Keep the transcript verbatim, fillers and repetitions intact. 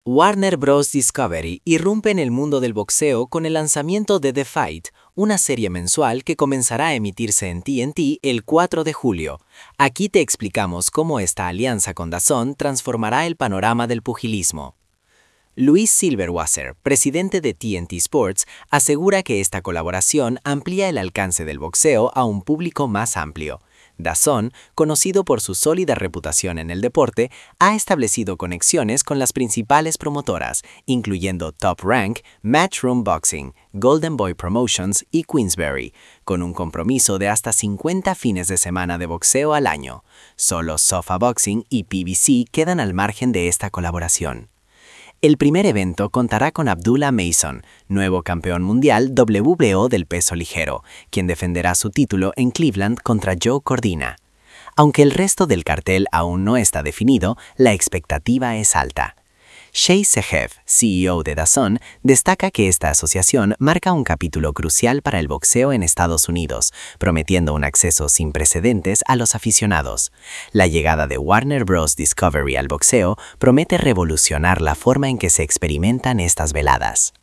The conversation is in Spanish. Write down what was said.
Warner Bros. Discovery irrumpe en el mundo del boxeo con el lanzamiento de The Fight, una serie mensual que comenzará a emitirse en T N T el cuatro de julio. Aquí te explicamos cómo esta alianza con D A Z N transformará el panorama del pugilismo. Luis Silberwasser, presidente de T N T Sports, asegura que esta colaboración amplía el alcance del boxeo a un público más amplio. D A Z N, conocido por su sólida reputación en el deporte, ha establecido conexiones con las principales promotoras, incluyendo Top Rank, Matchroom Boxing, Golden Boy Promotions y Queensberry, con un compromiso de hasta cincuenta fines de semana de boxeo al año. Solo Sofa Boxing y P B C quedan al margen de esta colaboración. El primer evento contará con Abdullah Mason, nuevo campeón mundial W B O del peso ligero, quien defenderá su título en Cleveland contra Joe Cordina. Aunque el resto del cartel aún no está definido, la expectativa es alta. Shay Segev, C E O de D A Z N, destaca que esta asociación marca un capítulo crucial para el boxeo en Estados Unidos, prometiendo un acceso sin precedentes a los aficionados. La llegada de Warner Bros. Discovery al boxeo promete revolucionar la forma en que se experimentan estas veladas.